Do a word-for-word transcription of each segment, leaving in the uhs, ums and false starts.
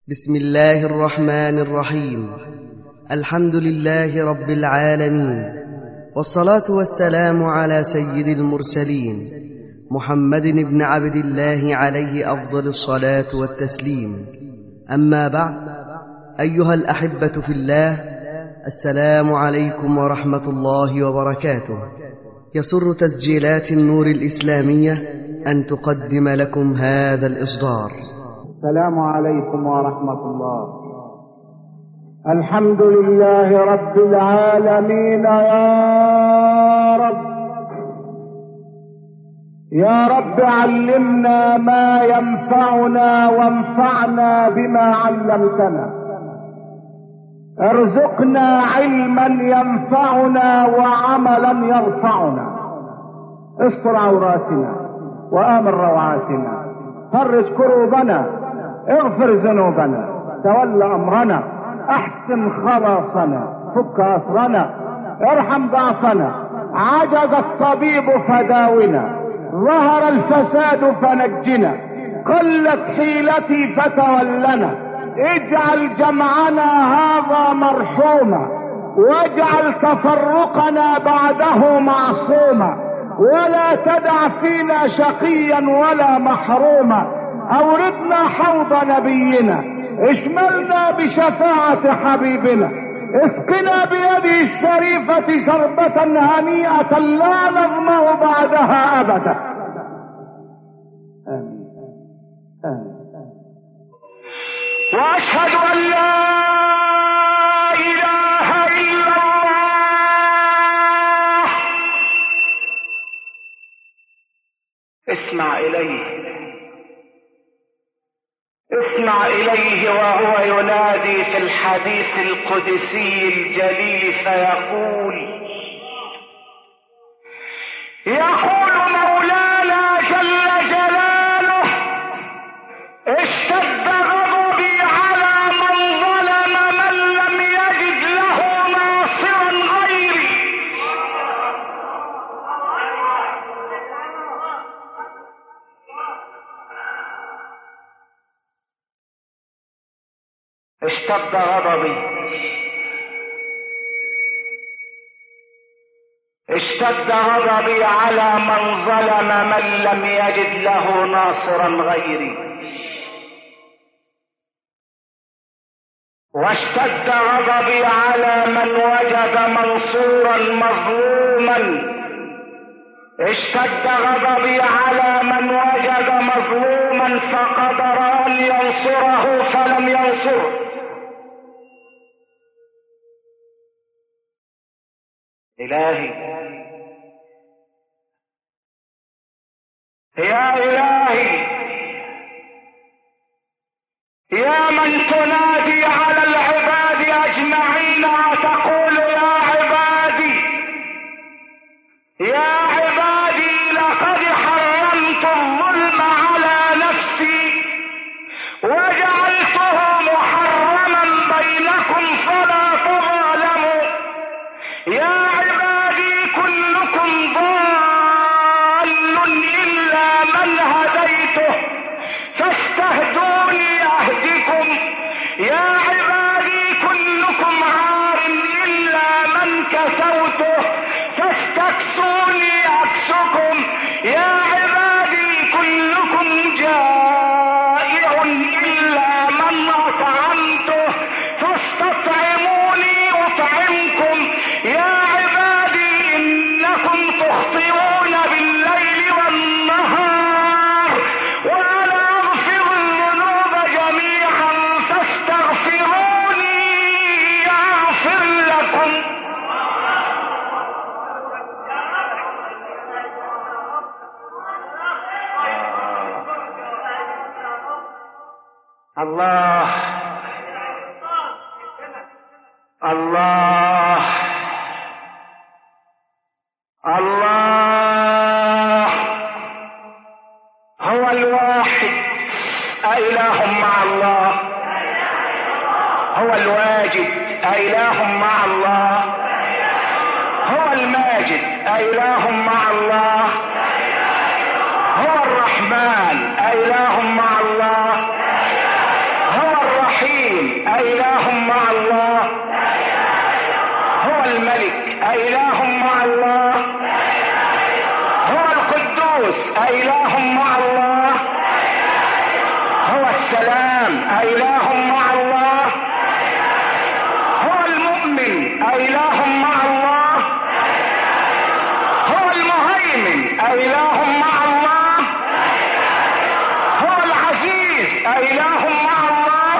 بسم الله الرحمن الرحيم. الحمد لله رب العالمين، والصلاة والسلام على سيد المرسلين محمد بن عبد الله عليه أفضل الصلاة والتسليم. أما بعد، أيها الأحبة في الله، السلام عليكم ورحمة الله وبركاته. يسر تسجيلات النور الإسلامية أن تقدم لكم هذا الإصدار. السلام عليكم ورحمة الله. الحمد لله رب العالمين. يا رب يا رب علمنا ما ينفعنا وانفعنا بما علمتنا. ارزقنا علما ينفعنا وعملا يرفعنا. استر عوراتنا وآمن روعاتنا. فرج كروبنا، اغفر ذنوبنا، تول امرنا، احسن خلاصنا، فك اسرنا، ارحم ضعفنا. عجز الطبيب فداونا، ظهر الفساد فنجنا، قلت حيلتي فتولنا. اجعل جمعنا هذا مرحوما، واجعل تفرقنا بعده معصوما، ولا تدع فينا شقيا ولا محروما. اوردنا حوض نبينا، اشملنا بشفاعة حبيبنا، اسقنا بيده الشريفة شربة هنيئة لا نظمأ بعدها ابدا. آمين. آمين. واشهد ان لا اله الا الله. اسمع اليه، اسمع إليه وهو ينادي في الحديث القدسي الجليل فيقول يقول مولانا جل جلاله: اشتد غضبي على من ظلم من لم يجد له ناصرا غيري. اشتد غضبي اشتد غضبي على من ظلم من لم يجد له ناصرا غيري، واشتد غضبي على من وجد منصورا مظلوما. اشتد غضبي على من وجد مظلوما فقدر ان ينصره فلم ينصره. إلهي يا إلهي يا من تنادي على العباد أجمعين وتقول يا عبادي يا عبادي لقد حرمت الظلم على نفسي وجعلته محرما بينكم فلا تظالموا. يا كلكم ضال إلا من هديته فاستهدوني أهدكم. يا عبادي كلكم عار إلا من كسوته فاستكسوني أكسكم. يا عبادي كلكم جائع إلا من أطعمته فاستطعموني أطعمكم. يا تخطئون بالليل والنهار وأنا أغفر الذنوب جميعا فاستغفروني أغفر لكم. الله الله الله هو الواحد، أإله مع الله؟ هو الواجد، أإله مع الله؟ هو الماجد، أإله مع الله؟ هو الرحمن، أإله مع الله؟ هو الرحيم أإله مع الله؟ هو القدوس أإله مع الله؟ هو السلام أإله مع الله؟ هو المؤمن أإله مع الله؟ هو المهيمن أإله مع الله؟ هو العزيز أإله مع الله؟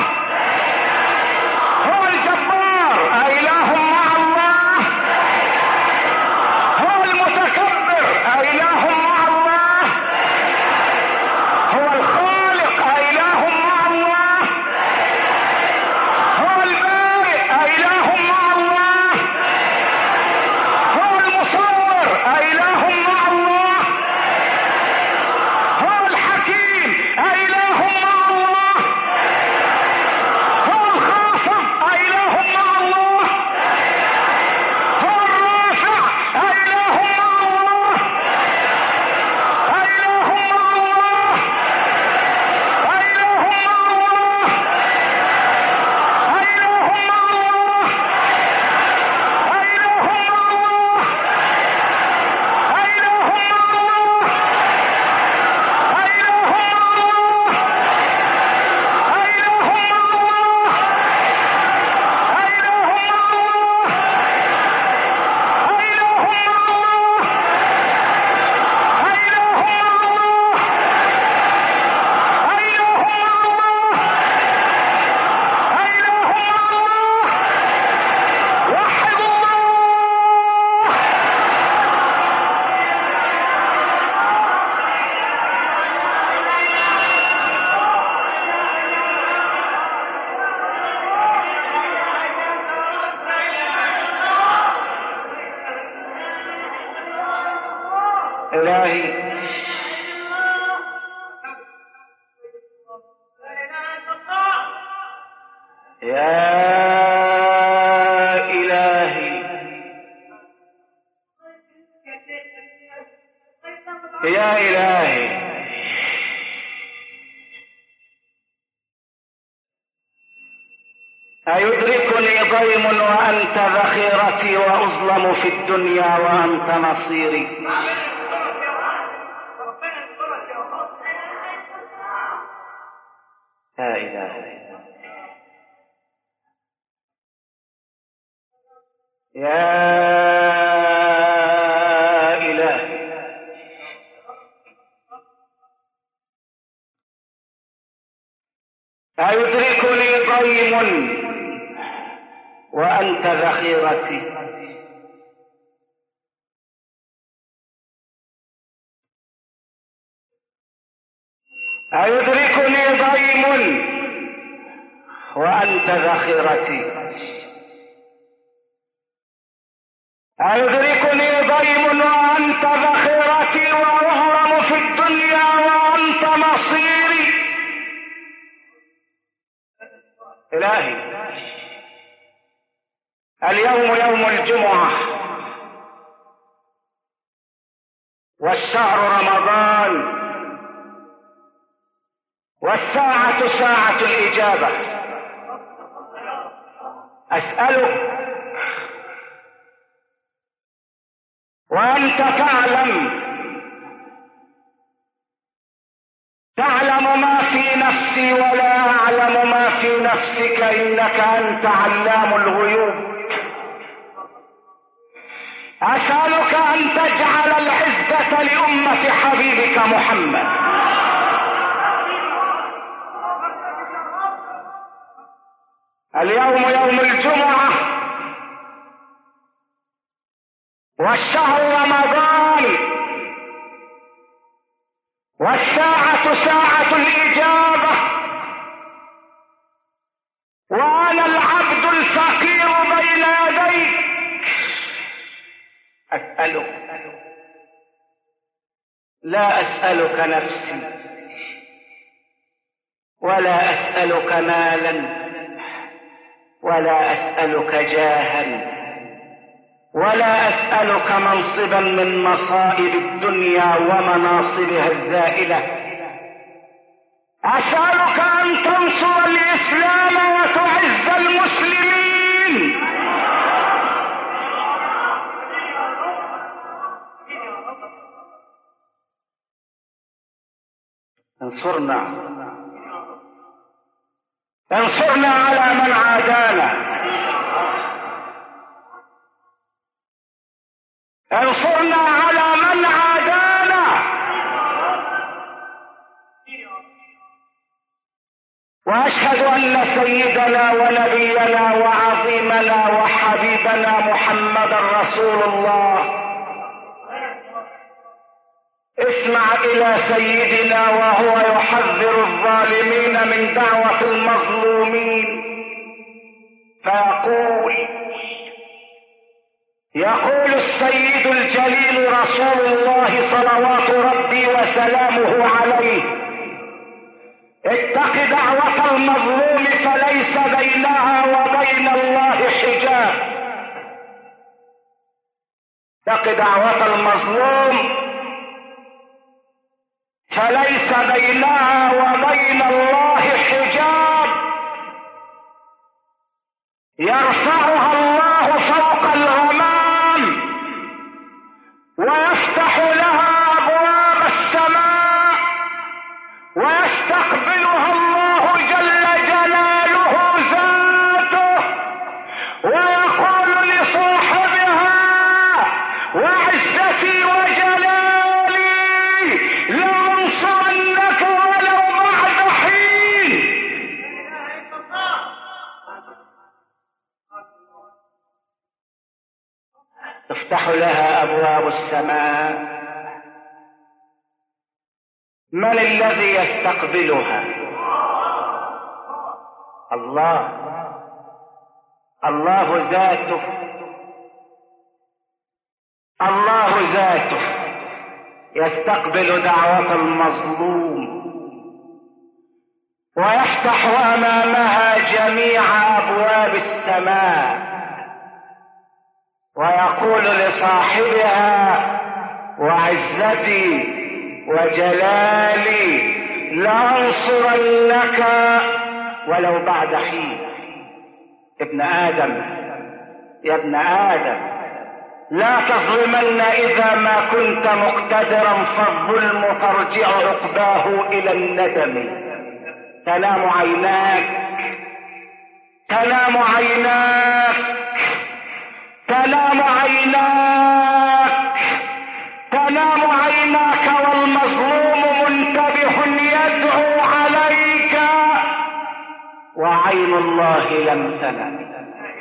هو الجبار أإله مع الله؟ هو المتكبر أإله مع الله؟ هو الخالق أإله مع الله؟ هو البارئ أإله مع الله؟ هو المصور أإله مع الله؟ هو الحكيم أإله مع الله؟ هو الخافض أإله مع الله؟ هو الرافع أإله مع الله؟ أإله مع الله؟ أإله مع الله؟ أإله مع الله؟ أإله مع الله؟ أإله مع الله؟ أإله مع الله؟ أإله مع الله؟ أإله مع الله؟ أإله مع الله؟ أإله مع الله؟ أإله مع الله؟ أإله مع الله؟ وحد الله. إلهي يا إلهي يا إلهي أيدركني ضيم وأنت ذخيرتي وأظلم في الدنيا وأنت نصيري. لا إله إلا الله. يا إلهي أيدركني ضيم وأنت ذخيرتي أيدركني ضيم وأنت ذخيرتي أيدركني ضيم وأنت ذخيرتي وأظلم في الدنيا وأنت مصيري. إلهي اليوم يوم الجمعة والشهر رمضان والساعة ساعة الإجابة. أسألك وأنت تعلم تعلم ما في نفسي ولا أعلم ما في نفسك إنك أنت علام الغيوب. أسألك أن تجعل العزة لأمة حبيبك محمد. اليوم يوم الجمعة والشهر رمضان والساعة ساعة الإجابة وأنا العبد الفقير بين يديك. أسألك لا أسألك نفسي ولا أسألك مالا ولا أسألك جاها ولا أسألك منصبا من مصائب الدنيا ومناصبها الزائلة. أسألك أن تنصر الإسلام وتعز المسلمين. انصرنا انصرنا على من عادانا، انصرنا على من عادانا، واشهد ان سيدنا ونبينا وعظيمنا وحبيبنا محمدا رسول الله. اسمع الى سيدنا وهو يحذر الظالمين من دعوة المظلومين، فيقول يقول السيد الجليل رسول الله صلوات ربي وسلامه عليه: اتق دعوة المظلوم فليس بينها وبين الله حجاب. اتق دعوة المظلوم فليس بينها وبين الله حجاب، يرفعها الله فوق الغمام ويفتح لها أبواب السماء ويستقبلها الله جل جلاله ذاته ويقول لصاحبها: وعزتي وجلالي لأنصرنك ولو بعد حين. تفتح لها أبواب السماء. من الذي يستقبلها؟ الله، الله ذاته، الله ذاته يستقبل دعوة المظلوم ويفتح أمامها جميع أبواب السماء ويقول لصاحبها: وعزتي وجلالي لأنصرنك ولو بعد حين. ابن آدم، يا ابن آدم، لا تظلمن إذا ما كنت مقتدرا، فالظلم ترجع عقباه إلى الندم. تنام عيناك، تنام عيناك، تنام عيناك، تنام عيناك والمظلوم منتبه يدعو عليك وعين الله لم تنم.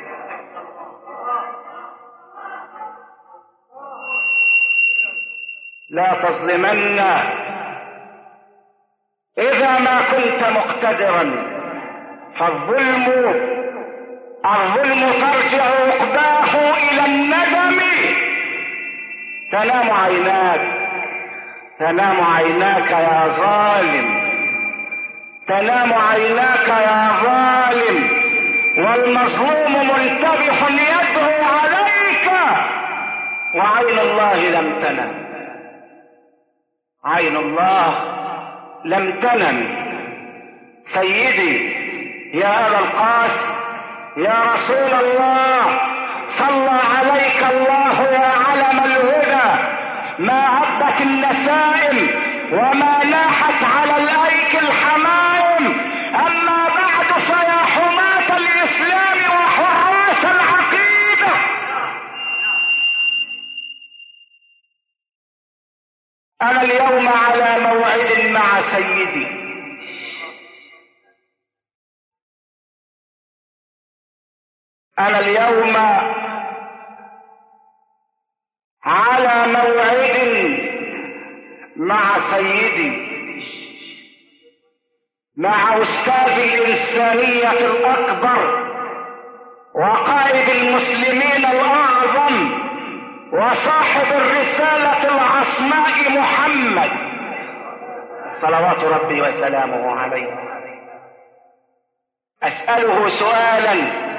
لا تظلمن إذا ما كنت مقتدرا، فالظلم الظلم ترجع عقباه إلى الندم. تنام عيناك، تنام عيناك يا ظالم، تنام عيناك يا ظالم، والمظلوم منتبه يدعو عليك وعين الله لم تنم. عين الله لم تنم. سيدي يا أبا القاسم، يا رسول الله، صلى عليك الله يا علم الهدى، ما هبت النسائم وما ناحت على الأيك الحمائم. أما بعد فيا حماة الإسلام وحراس العقيدة، أنا اليوم على موعد مع سيدي، أنا اليوم على موعد مع سيدي، مع أستاذ الإنسانية الأكبر وقائد المسلمين الأعظم وصاحب الرسالة العصماء محمد صلوات ربي وسلامه عليه. أسأله سؤالا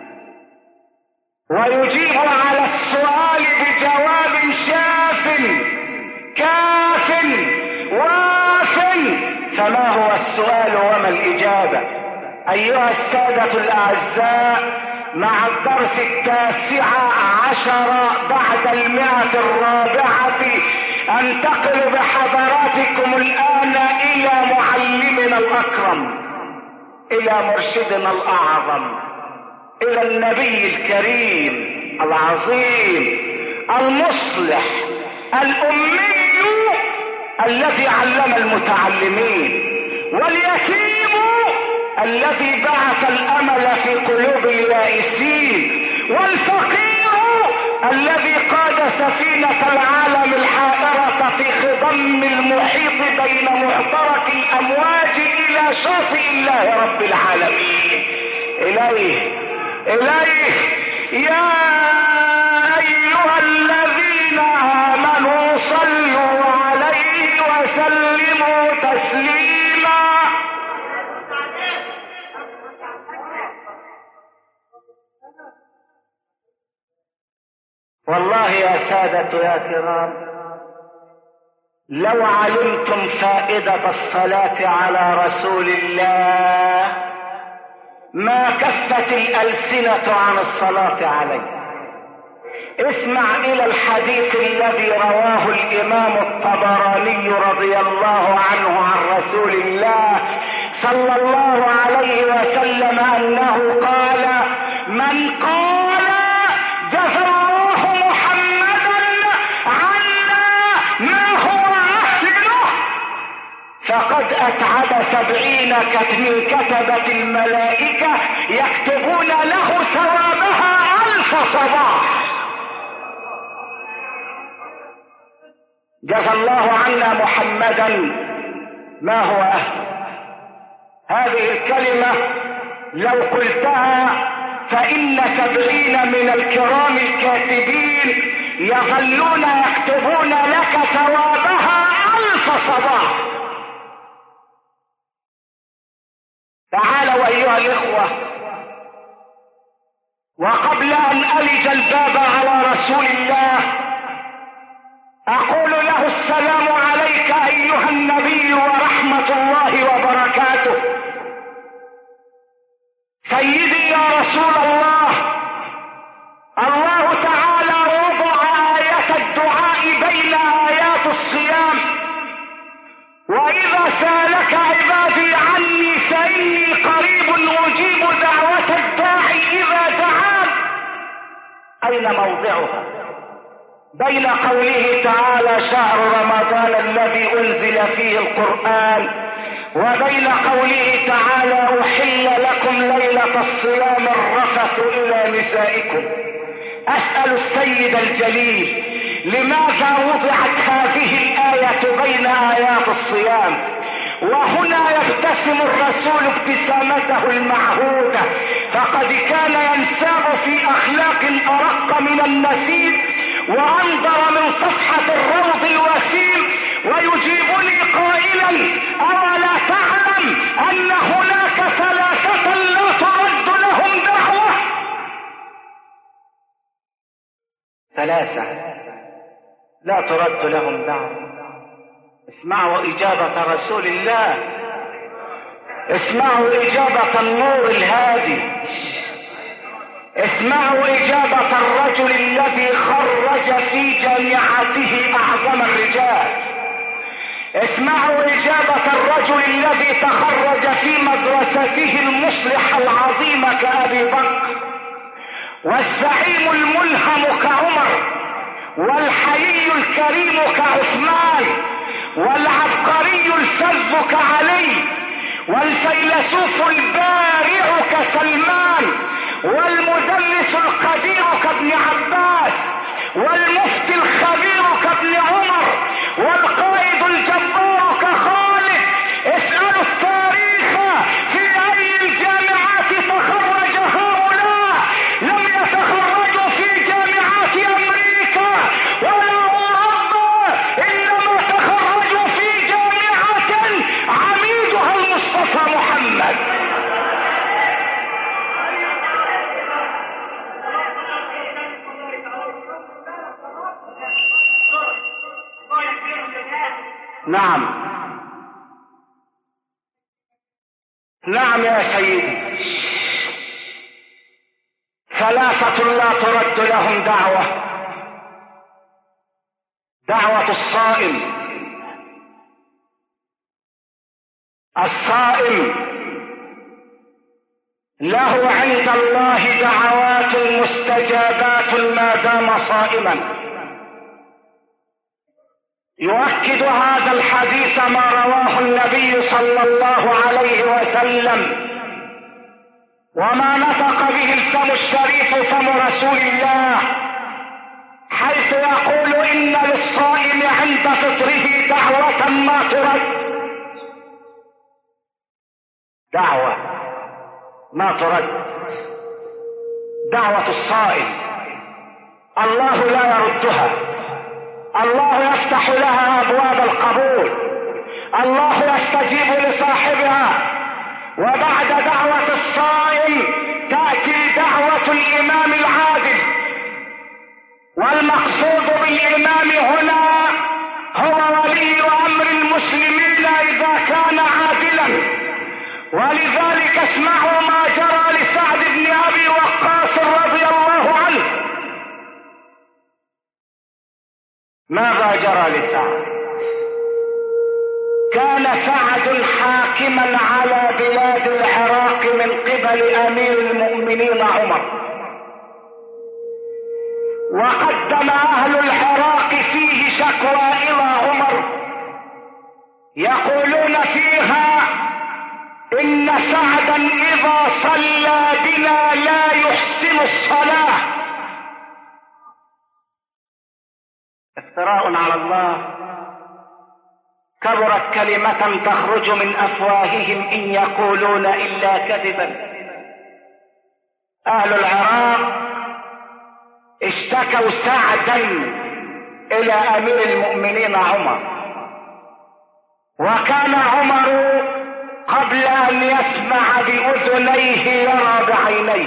ويجيب على السؤال بجواب شاف كاف واف. فما هو السؤال وما الإجابة؟ أيها السادة الأعزاء، مع الدرس التاسع عشر بعد المئة الرابعة انتقل بحضراتكم الآن إلى معلمنا الأكرم، إلى مرشدنا الأعظم، إلى النبي الكريم العظيم المصلح الأمي الذي علم المتعلمين، واليتيم الذي بعث الأمل في قلوب اليائسين، والفقير الذي قاد سفينة العالم الحائرة في خضم المحيط بين معترك الأمواج إلى شاطئ الله رب العالمين. إليه إليه يا أيها الذين آمنوا صلوا عليه وسلموا تسليما. والله يا سادة يا كرام، لو علمتم فائدة الصلاة على رسول الله ما كفت الألسنة عن الصلاة عليه. اسمع إلى الحديث الذي رواه الإمام الطبراني رضي الله عنه عن رسول الله صلى الله عليه وسلم أنه قال: من قال جزى الله محمدا عنا ما هو أهله فقد أتعب سبعين من كتبة الملائكة يكتبون له ثوابها ألف صباح. جزى الله عنا محمدا ما هو أهله. هذه الكلمة لو قلتها فإن سبعين من الكرام الكاتبين يظلون يكتبون لك ثوابها ألف صباح. تعالوا أيها الإخوة، وقبل أن ألج الباب على رسول الله أقول له: السلام عليك أيها النبي ورحمة الله وبركاته. سيدي يا رسول الله، الله تعالى وضع آية الدعاء بين آيات الصيام، وإذا سالك عبادي عني فإني قريب أجيب دعوة الداعي إذا دعان. أين موضعها؟ بين قوله تعالى: شهر رمضان الذي أنزل فيه القرآن، وبين قوله تعالى: أحل لكم ليلة الصيام الرفث إلى نسائكم. أسأل السيد الجليل: لماذا وضعت هذه الآية بين آيات الصيام؟ وهنا يبتسم الرسول ابتسامته المعهودة، فقد كان ينساب في أخلاق أرق من النسيم وأنظر من صفحة الروض الوسيم، ويجيبني قائلا: أولا تعلم أن هناك ثلاثة لا ترد لهم دعوة؟ ثلاثة لا ترد لهم دعوة. اسمعوا إجابة رسول الله، اسمعوا إجابة النور الهادي، اسمعوا إجابة الرجل الذي خرج في جامعته أعظم الرجال، اسمعوا إجابة الرجل الذي تخرج في مدرسته المصلحة العظيمة كأبي بكر، والزعيم الملهم كعمر، والحيي الكريم كعثمان، والعبقري الفذ كعلي، والفيلسوف البارع كسلمان، والمدرس القدير كابن عباس، والمفتي الخبير كابن عمر، والقائد الجبار كخالد. اسألوا التاريخ في أي الجامعات تخرج هؤلاء. لم يتخرجوا في جامعات أمريكا ولا أوروبا، إنما تخرجوا في جامعة عميدها المصطفى محمد. نعم نعم يا سيدي، ثلاثة لا ترد لهم دعوة: دعوة الصائم. الصائم له عند الله دعوات مستجابات ما دام صائما. يؤكد هذا الحديث ما رواه النبي صلى الله عليه وسلم وما نطق به الفم الشريف فم رسول الله، حيث يقول إن للصائم عند فطره دعوة ما ترد. دعوة ما ترد، دعوة الصائم الله لا يردها، الله يفتح لها أبواب القبول، الله يستجيب لصاحبها. وبعد دعوة الصائم تأتي دعوة الإمام العادل، والمقصود بالإمام هنا هو ولي أمر المسلمين إذا كان عادلا. ولذلك اسمعوا ما جرى لسعد بن أبي وقاص رضي الله عنه. ماذا جرى لسعد؟ كان سعد حاكما على بلاد العراق من قبل أمير المؤمنين عمر، وقدم أهل العراق فيه شكوى إلى عمر يقولون فيها إن سعدا إذا صلى بنا لا يحسن الصلاة. افتراء على الله، كبرت كلمة تخرج من أفواههم إن يقولون إلا كذبا. أهل العراق اشتكوا سعدا إلى أمير المؤمنين عمر، وكان عمر قبل أن يسمع بأذنيه يرى بعينيه.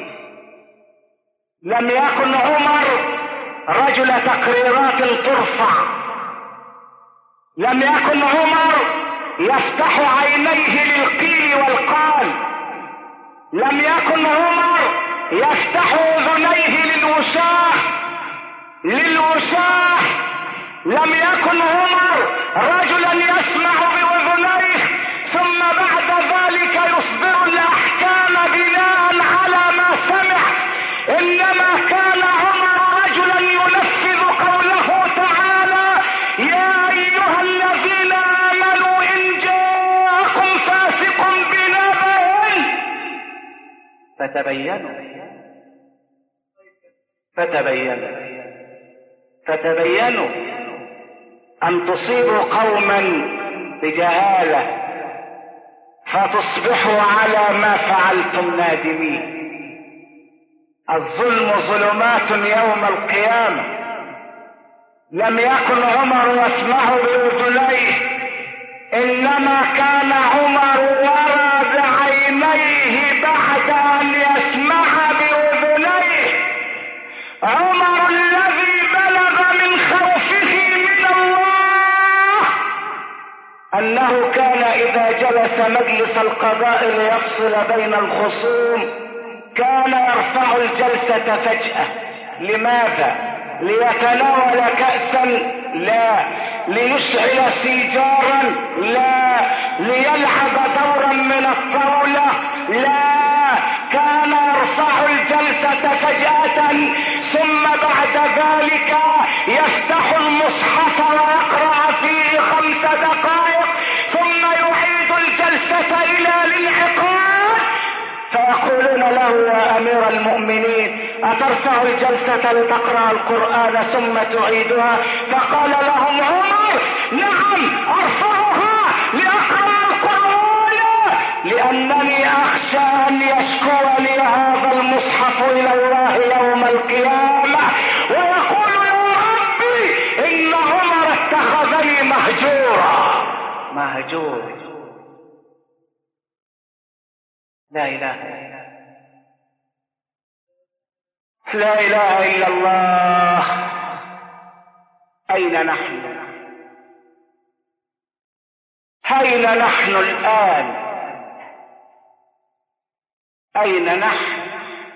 لم يكن عمر رجل تقريرات ترفع، لم يكن عمر يفتح عينيه للقيل والقال، لم يكن عمر يفتح اذنيه للوشاح للوشاح لم يكن عمر رجلا يسمع باذنيه ثم بعد ذلك يصدر الاحكام بناء على ما سمع. انما كان عمر رجلا ينفذ قوله تعالى: يا ايها الذين امنوا ان جاءكم فاسق بنبأ فتبينوا فتبينوا فتبينوا ان تصيبوا قوما بجهالة فتصبحوا على ما فعلتم نادمين. الظلم ظلمات يوم القيامة. لم يكن عمر يسمع بأذنيه، انما كان عمر يرى بعينيه بعد ان يسمع بأذنيه. عمر الذي بلغ من خوفه من الله انه كان اذا جلس مجلس القضاء ليفصل بين الخصوم كان يرفع الجلسة فجأة. لماذا؟ ليتناول كأسا؟ لا. ليشعل سيجارا؟ لا. ليلعب دورا من الطاولة؟ لا. كان يرفع الجلسة فجأة ثم بعد ذلك يفتح المصحف ويقرأ فيه خمس دقائق ثم يعيد الجلسة إلى الانعقاد، فيقولون له: يا أمير المؤمنين أترفع الجلسة لتقرأ القرآن ثم تعيدها؟ فقال لهم عمر: نعم أرفعها لأقرأ القرآن لأنني أخشى أن يشكو لي هذا المصحف إلى الله يوم القيامة ويقول: يا ربي إن عمر اتخذني مهجورا. مهجور. لا إله إلا الله، لا إله إلا الله. أين نحن؟ أين نحن الآن؟ أين نحن؟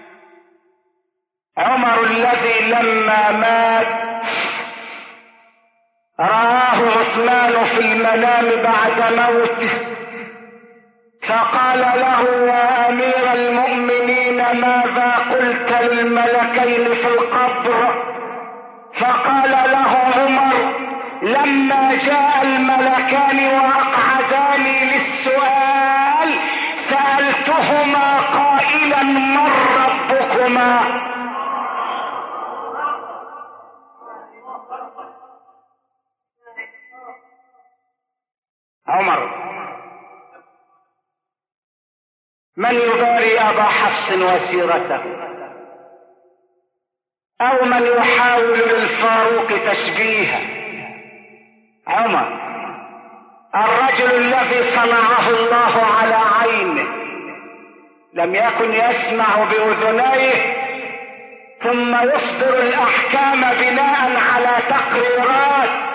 عمر الذي لما مات رآه عثمان في المنام بعد موته فقال له: يا أمير المؤمنين، ماذا قلت للملكين في القبر؟ فقال له عمر: لما جاء الملكان وأقعداني للسؤال سألتهما قائلا: من ربكما؟ عمر: من يباري أبا حفص وسيرته، أو من يحاول للفاروق تشبيها؟ عمر: الرجل الذي صنعه الله على عينه لم يكن يسمع بأذنيه ثم يصدر الأحكام بناء على تقريرات،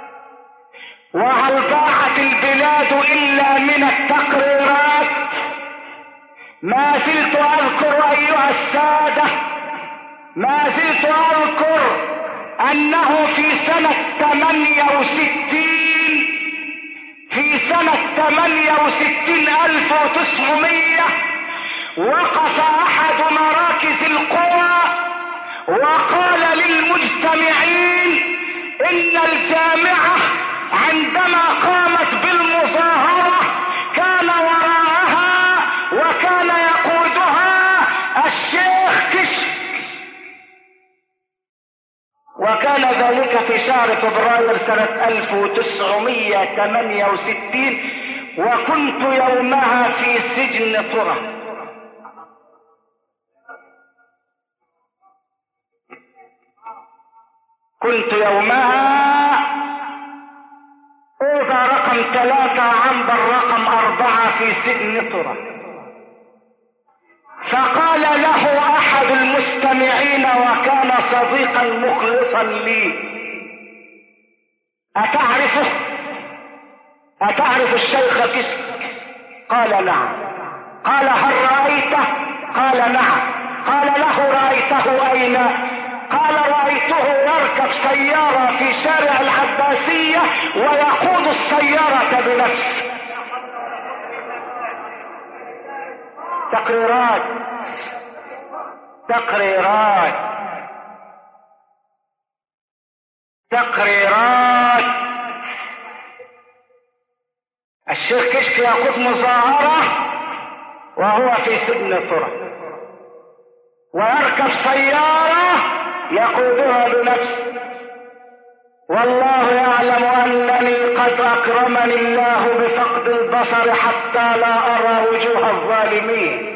وهل ضاعت البلاد إلا من التقريرات؟ ما زلت أذكر أيها السادة، ما زلت أذكر أنه في سنة ثمانية وستين في سنة ثمانية وستين ألف وتسعمية وقف أحد مراكز القوى وقال للمجتمعين إن الجامعة عندما قامت بالمظاهرة كان وراءها وكان يقودها الشيخ كشك، وكان ذلك في شهر فبراير سنة ألف وتسعمية وثمانية وستين، وكنت يومها في سجن طرة. كنت يومها أوضى رقم ثلاثة عنبر رقم أربعة في سجن طرة. فقال له أحد المستمعين وكان صديقا مخلصا لي: أتعرفه؟ أتعرف الشيخ كشك؟ قال: نعم. قال: هل رأيته؟ قال: نعم. قال له: رأيته أين؟ قال: رأيته يركب سيارة في شارع العباسية ويقود السيارة بنفسه. تقريرات تقريرات تقريرات الشيخ كشك يقود مظاهرة وهو في سجن طرة، ويركب سيارة يقودها بنفسه. والله يعلم أنني قد أكرمني الله بفقد البصر حتى لا أرى وجوه الظالمين،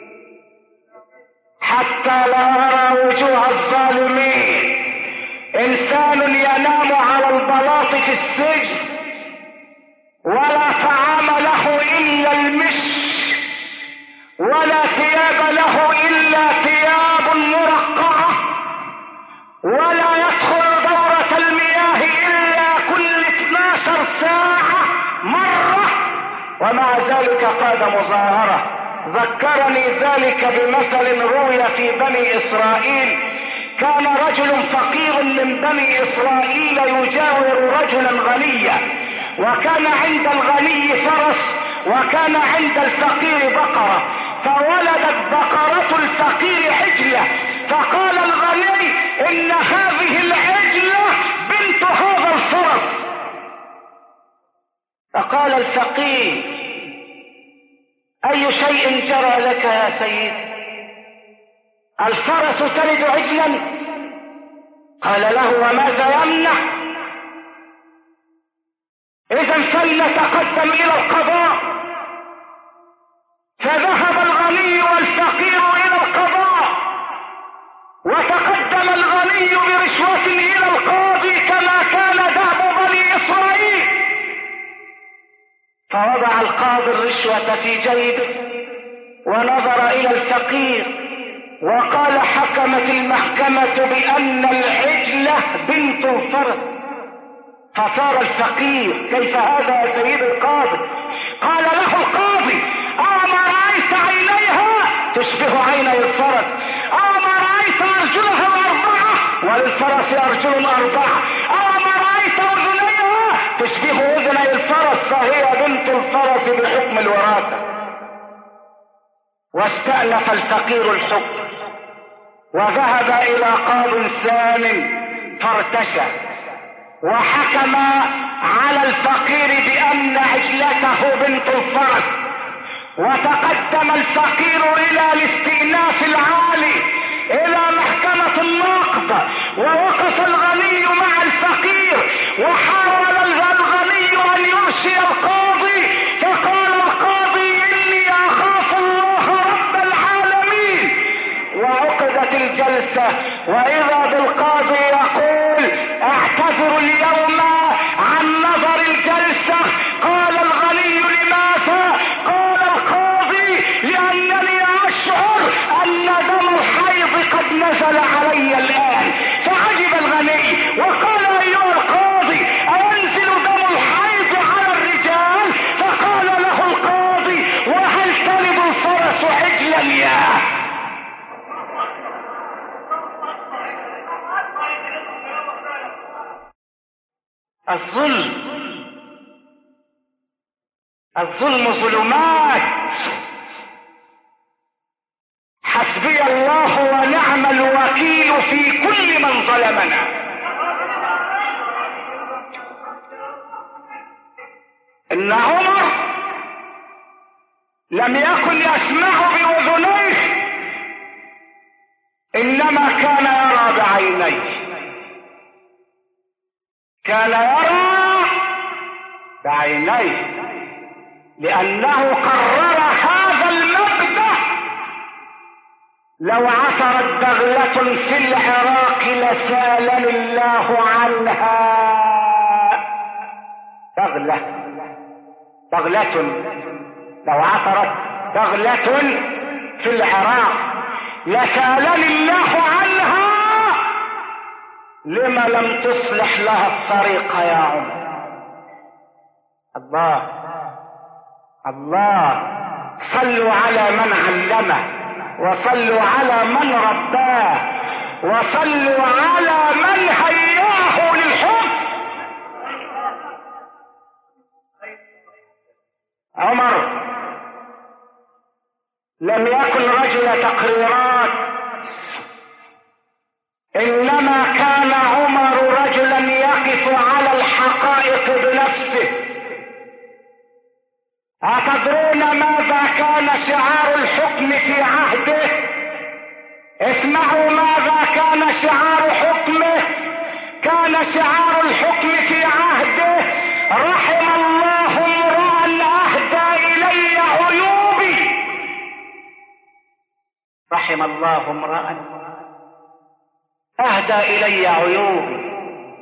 حتى لا أرى وجوه الظالمين. إنسان ينام على البلاط في السجن ولا طعام له إلا المش، ولا ثياب له إلا ثياب مرقعة، ولا يدخل دورة المياه إلا كل اثناشر ساعة مرة، ومع ذلك قاد مظاهرة. ذكرني ذلك بمثل روي في بني إسرائيل. كان رجل فقير من بني إسرائيل يجاور رجلا غنيا، وكان عند الغني فرس وكان عند الفقير بقرة، فولدت بقرة الفقير عجلة، فقال الغني: إن هذه العجلة بنت هذا الفرس. فقال الفقير: أي شيء جرى لك يا سيد؟ الفرس تلد عجلا؟ قال له: وماذا يمنع؟ إذا فلنتقدم إلى القضاء. فذهب الغني والفقير إلى القضاء، وتقدم الغني برشوة إلى القاضي كما كان دأب بني إسرائيل. فوضع القاضي الرشوة في جيبه ونظر إلى الفقير وقال: حكمت المحكمة بأن العجلة بنت الفرس. فصار الفقير: كيف هذا يا سيد القاضي؟ قال له القاضي: أما رأيت عينيها تشبه عيني الفرس؟ أما رأيت أرجلها أربعة وللفرس أرجل أربعة؟ أما رأيت أذنيها تشبه اذني الفرس فهي بنت الفرس بحكم الوراثة. واستأنف الفقير الحكم وذهب الى قاض ثان فارتشى وحكم على الفقير بان عجلته بنت الفرس. وتقدم الفقير الى الاستئناف العالي الى محكمة النقض، ووقف الغني مع الفقير وحاول الغني ان يرشي القاضي، فقال القاضي اني اخاف الله رب العالمين. وعقدت الجلسة واذا بالقاضي يقول اعتذر اليوم عن نظر الجلسة. قال الغني لماذا؟ قال القاضي لانني اشعر ان دم الحيض قد نزل علي الان. فعجب الغني وقال ايها القاضي اينزل دم الحيض على الرجال؟ فقال له القاضي وهل تلد الفرس عجلا يا الظلم. الظلم ظلمات. حسبي الله ونعم الوكيل في كل من ظلمنا. ان عمر لم يكن يسمع باذنيه انما كان يرى بعينيه. كان يرى بعينيه لأنه قرر هذا المبدأ. لو عثرت بغلة في العراق لسالني الله عنها. بغلة بغلة لو عثرت بغلة في العراق لسالني الله عنها. لما لم تصلح لها الطريق يا عمر؟ الله الله. صلوا على من علمه، وصلوا على من رباه، وصلوا على من هياه للحب. عمر لم يكن رجل تقريرات، انما كان عمر رجلا يقف على الحقائق بنفسه. أتدرون ماذا كان شعار الحكم في عهده؟ اسمعوا ماذا كان شعار حكمه. كان شعار الحكم في عهده رحم الله امرأ أهدى إلي عيوبي. رحم الله امرأ أهدى إلي عيوبي.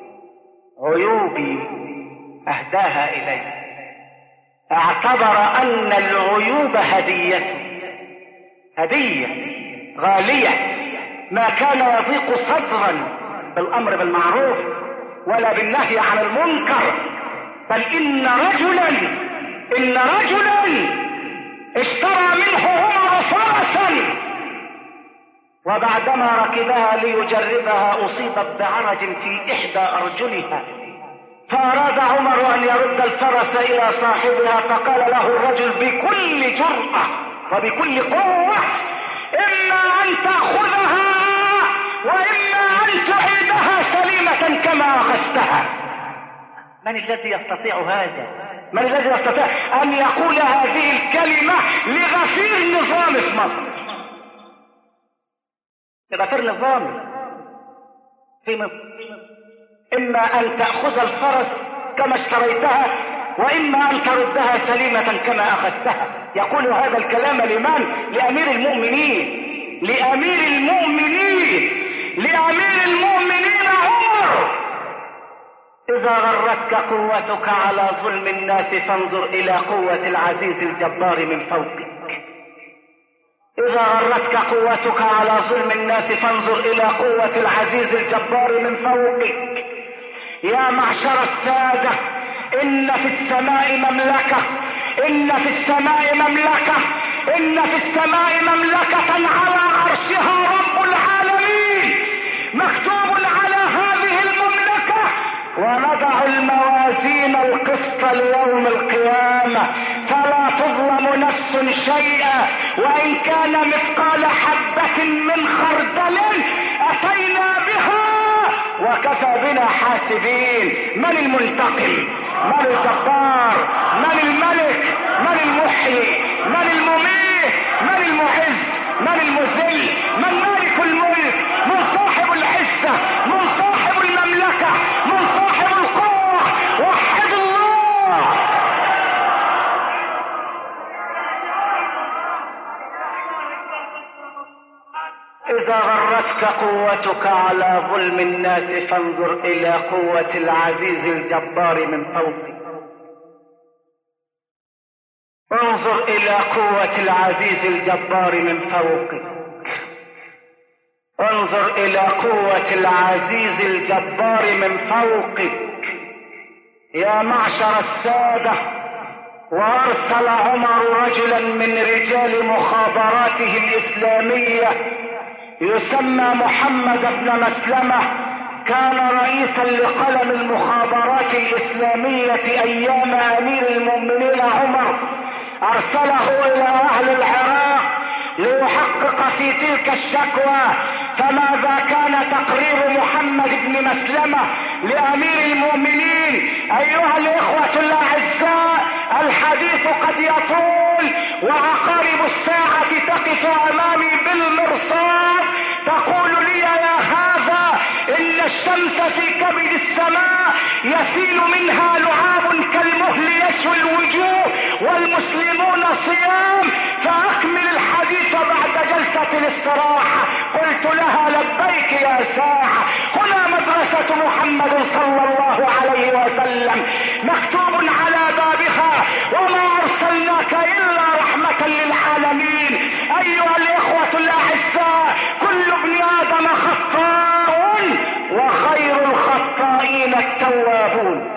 عيوبي أهداها إلي. اعتبر ان العيوب هدية هدية غالية. ما كان يضيق صدرا بالامر بالمعروف ولا بالنهي عن المنكر، بل ان رجلا ان رجلا اشترى منه عمر فرسا، وبعدما ركبها ليجربها اصيبت بعرج في احدى ارجلها، فأراد عمر أن يرد الفرس إلى صاحبها، فقال له الرجل بكل جرأة وبكل قوة إما أن تأخذها وإما أن تعيدها سليمة كما أخذتها. من الذي يستطيع هذا؟ من الذي يستطيع أن يقول هذه الكلمة لغفير نظام في مصر؟ لغفير نظام في مصر. إما أن تأخذ الفرس كما اشتريتها وإما أن تردها سليمة كما أخذتها. يقول هذا الكلام لمن؟ لأمير المؤمنين لأمير المؤمنين لأمير المؤمنين عمر. إذا غرتك قوتك على ظلم الناس فانظر إلى قوة العزيز الجبار من فوقك. إذا غرتك قوتك على ظلم الناس فانظر إلى قوة العزيز الجبار من فوقك. يا معشر السادة، إن في السماء مملكة إن في السماء مملكة إن في السماء مملكة على عرشها رب العالمين. مكتوب على هذه المملكة ونضع الموازين القسط ليوم القيامة فلا تظلم نفس شيئا وإن كان مثقال حبة من خردل أتينا بها وكفى بنا حاسبين. من المنتقم؟ من الجبار؟ من الملك؟ من المحيي؟ من المميت؟ من المعز؟ من المذل؟ من مالك الملك؟ من صاحب العزة؟ من صاحب المملكة؟ من صاحب القوة؟ وحد الله. إذا غرتك قوتك على ظلم الناس فانظر إلى قوة العزيز الجبار من فوقك. انظر إلى قوة العزيز الجبار من فوقك. انظر إلى قوة العزيز الجبار من فوقك. يا معشر السادة، وأرسل عمر رجلا من رجال مخابراته الإسلامية يسمى محمد بن مسلمة، كان رئيسا لقلم المخابرات الإسلامية أيام أمير المؤمنين عمر. أرسله إلى أهل العراق ليحقق في تلك الشكوى. فماذا كان تقرير محمد بن مسلمة لأمير المؤمنين؟ أيها الإخوة الأعزاء، الحديث قد يطول وعقارب الساعة تقف أمامي بالمرصاد تقول لي يا هذا إن الشمس في كبد السماء يسيل منها لعاب كالمهل يشوي الوجوه والمسلمون صيام، فأكمل الحديث بعد جلسة الاستراحة. قلت لها لبيك يا ساعة، هنا مدرسة محمد صلى الله عليه وسلم مكتوب على بابها وما أرسلناك إلا رحمة للعالمين. أيها الإخوة الأعزاء، كل ابن آدم خطاء وخير الخطائين التوابون.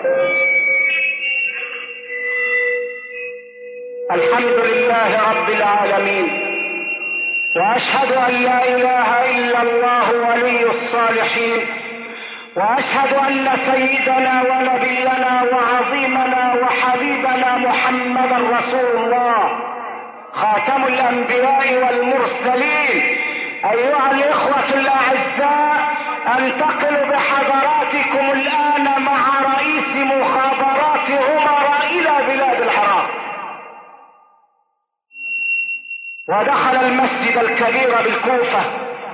الحمد لله رب العالمين، وأشهد أن لا إله إلا الله ولي الصالحين، وأشهد أن سيدنا ونبينا وعظيمنا وحبيبنا محمدا رسول الله خاتم الأنبياء والمرسلين. أيها الإخوة الأعزاء، أنتقل بحضراتكم الآن مع رئيس مخابرات عمر إلى بلاد العراق. ودخل المسجد الكبير بالكوفة،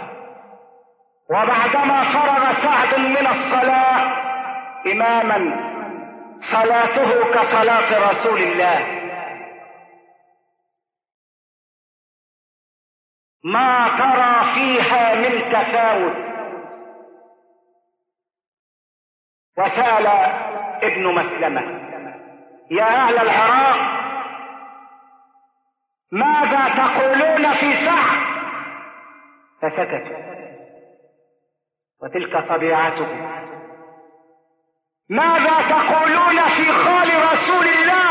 وبعدما فرغ سعد من الصلاة إماما صلاته كصلاة رسول الله، ما ترى فيها من تفاوت. وسأل ابن مسلمة: يا أهل العراق، ماذا تقولون في سعد؟ فسكتوا، وتلك طبيعته. ماذا تقولون في خال رسول الله؟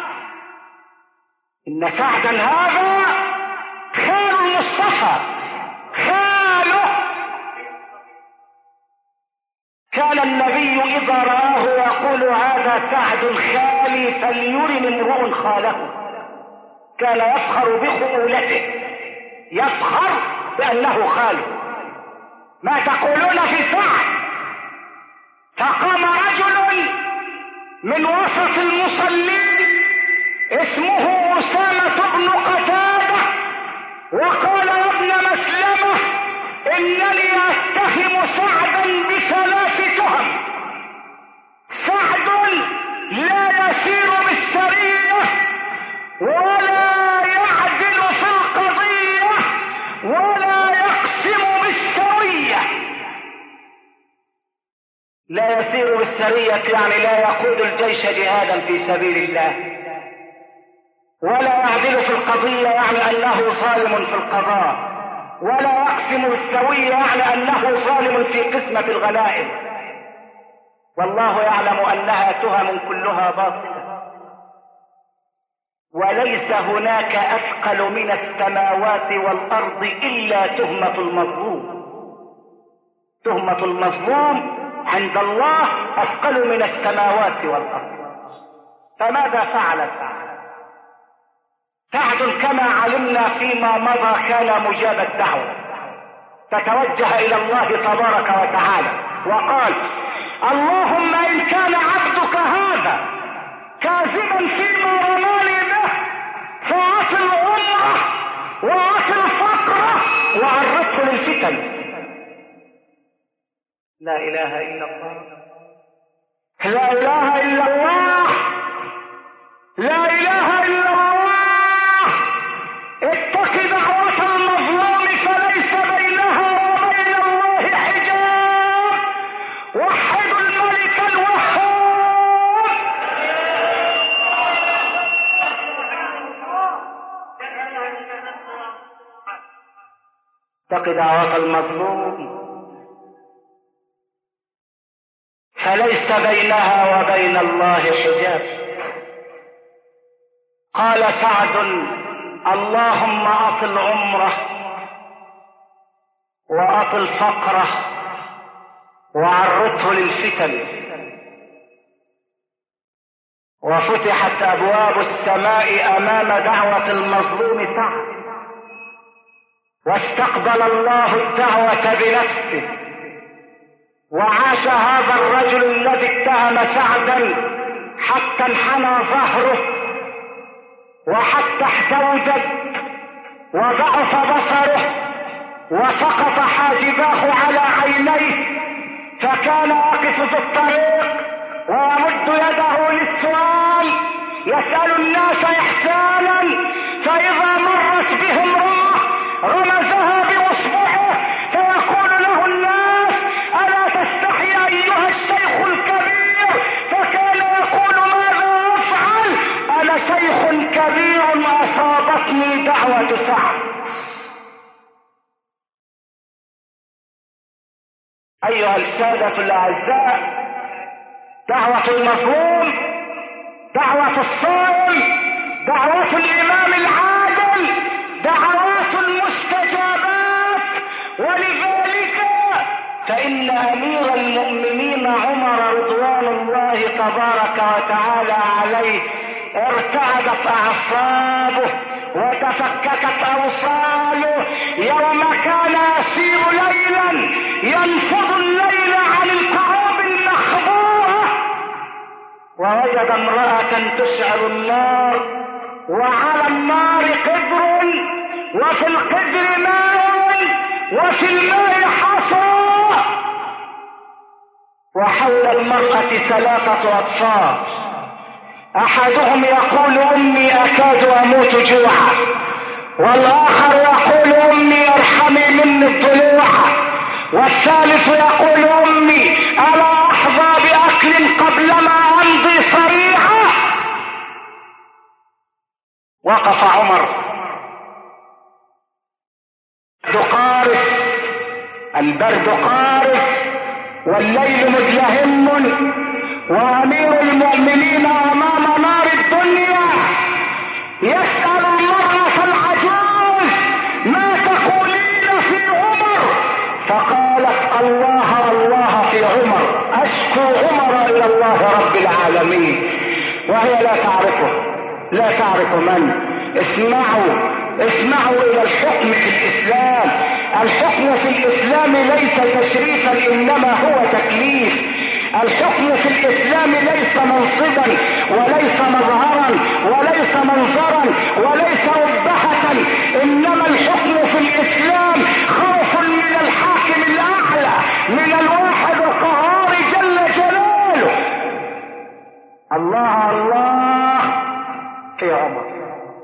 إن سعدا هذا خال المصطفى، خاله. كان النبي إذا رآه يقول هذا سعد خالي فليرن امرؤ خاله. كان يفخر بخؤولته، يفخر بأنه خاله. ما تقولون في سعد؟ فقام رجل من وسط المصلين اسمه أسامة بن قتادة وقال: يا ابن مسلمة، إنني أتهم سعدا بثلاث تهم. سعد لا يسير بالسرية ولا يعدل في القضية ولا يقسم بالسوية. لا يسير بالسرية يعني لا يقود الجيش جهادا في سبيل الله، ولا يعدل في القضية يعني أنه ظالم في القضاء، ولا يقسم بالسوية يعني أنه ظالم في قسمة الغنائم. والله يعلم أنها تهم كلها باطلة، وليس هناك أثقل من السماوات والأرض إلا تهمة المظلوم. تهمة المظلوم عند الله أثقل من السماوات والأرض. فماذا فعل سعد؟ سعد كما علمنا فيما مضى كان مجاب الدعوة، فتوجه إلى الله تبارك وتعالى وقال: اللهم إن كان عبدك هذا كاذبا فيما رماني به فأعط العمرة وأعط الفقرة وعرضه للفتن. لا إله إلا الله، لا إله إلا الله، لا إله إلا الله. اتق دعوة المظلوم فليس بينها وبين الله حجاب. وحدوا الملك الوهاب. اتق دعوة المظلوم فليس بينها وبين الله حجاب. قال سعد: اللهم أطل عمره وأطل فقره وعرضه للفتن. وفتحت أبواب السماء أمام دعوة المظلوم سعد، واستقبل الله الدعوة بنفسه، وعاش هذا الرجل الذي اتهم سعدا حتى انحنى ظهره وحتى احتوجت وضعف بصره وسقط حاجباه على عينيه، فكان واقف في الطريق ويمد يده للسؤال، يسأل الناس إحسانا، فإذا مرت به امرأة رمزها بإصبعه فيقول له الناس: ألا تستحي أيها الشيخ الكبير؟ فكان يقول: ماذا أفعل؟ أنا شيخ كبير أصابتني دعوة سعد. أيها السادة الأعزاء، دعوة المظلوم، دعوة الصائم، دعوة الإمام العادل، دعوات المستجابات. ولذلك فإن أمير المؤمنين عمر رضوان الله تبارك وتعالى عليه ارتعدت أعصابه وتفككت أوصاله يوم كان يسير ليلا ينفض الليل عن الكعوب المخبوءة، ووجد امرأة تشعل النار، وعلى النار قدر، وفي القدر ماء، وفي الماء حصى، وحول المرأة ثلاثة أطفال، أحدهم يقول: أمي أكاد أموت جوعا، والآخر يقول: أمي ارحمي مني الضلوع، والثالث يقول: أمي ألا أحظى بأكل قبلما أمضي صريعا. وقف عمر قارس، البرد قارس والليل مدلهم، وأمير المؤمنين أمام نار الدنيا يسأل المرأة العجوز: ما تقولين في عمر؟ فقالت: الله الله في عمر، أشكو عمر إلى الله رب العالمين. وهي لا تعرفه، لا تعرف من. اسمعوا اسمعوا إلى الحكم في الإسلام. الحكم في الإسلام ليس تشريفا، إنما هو تكليف. الحكم في الإسلام ليس منصبا وليس مظهرا وليس منظرا وليس أبهة، إنما الحكم في الإسلام خوف من الحاكم الأعلى، من الواحد القهار جل جلاله. الله الله في عمر.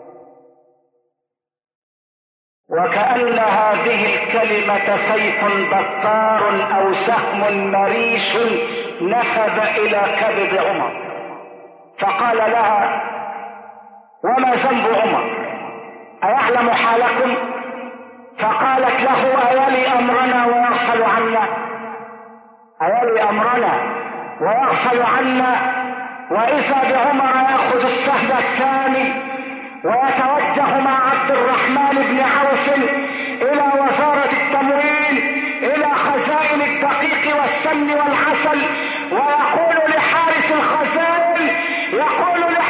وكأن هذه الكلمة سيف بطار أو سهم مريش نفذ إلى كبد عمر، فقال لها: وما ذنب عمر؟ أيعلم حالكم؟ فقالت له: أيلي أمرنا ويغفل عنا، أيلي أمرنا ويغفل عنا. وإذا بعمر يأخذ السهم الثاني ويتوجه مع عبد الرحمن بن عوف إلى وزارة التموين، إلى خزائن الدقيق والسمن والعسل، ويقول لحارس الخزائن، يقول لحارس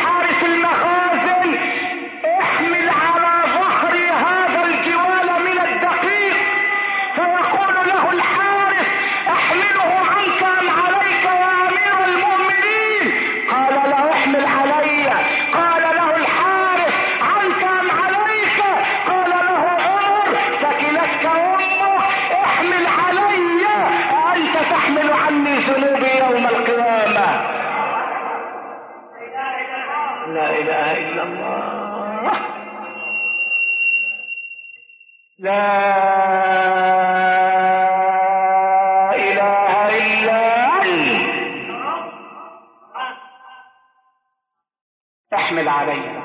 احمل علي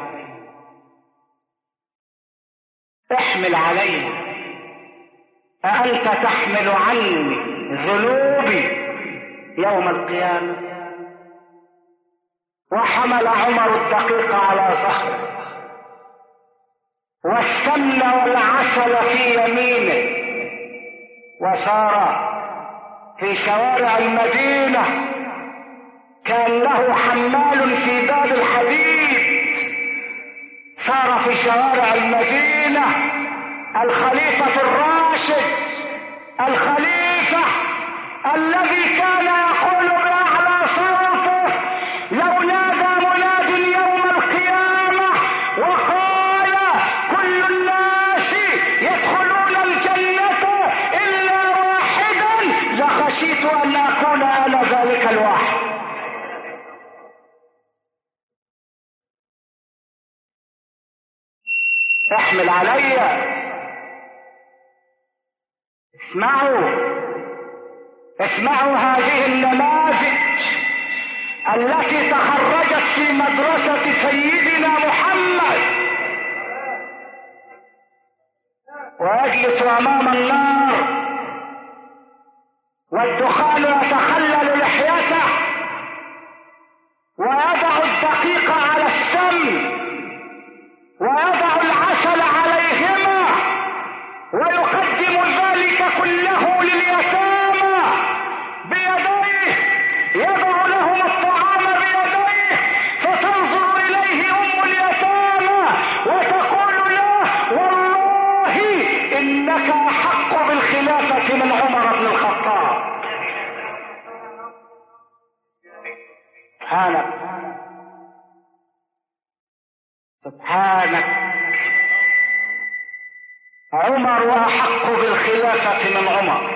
احمل علي أأنت تحمل عني ذنوبي يوم القيامة؟ وحمل عمر الدقيق على ظهره والسمن والعسل في يمينه وسار في شوارع المدينة كأنه حمال في باب الحديد. سار في شوارع المدينة الخليفة الراشد، الخليفة الذي كان يقول بأعلى صوته لو نادى مناد يوم القيامة وقال كل الناس يدخلون الجنة إلا واحدا لخشيت أن أكون أنا ذلك الواحد. احمل علي. اسمعوا اسمعوا هذه النماذج التي تخرجت في مدرسة سيدنا محمد ويجلس أمام النار والدخان يتخلل لحيته ويضع الدقيق على السم ويضع العسل عليهما ويقدم ذلك كله لليتامى بيديه، يضع لهم الطعام بيديه فتنظر إليه أم اليتامى وتقول له والله إنك أحق بالخلافة من عمر بن الخطاب. سبحانك سبحانك عمر أحق بالخلافة من عمر،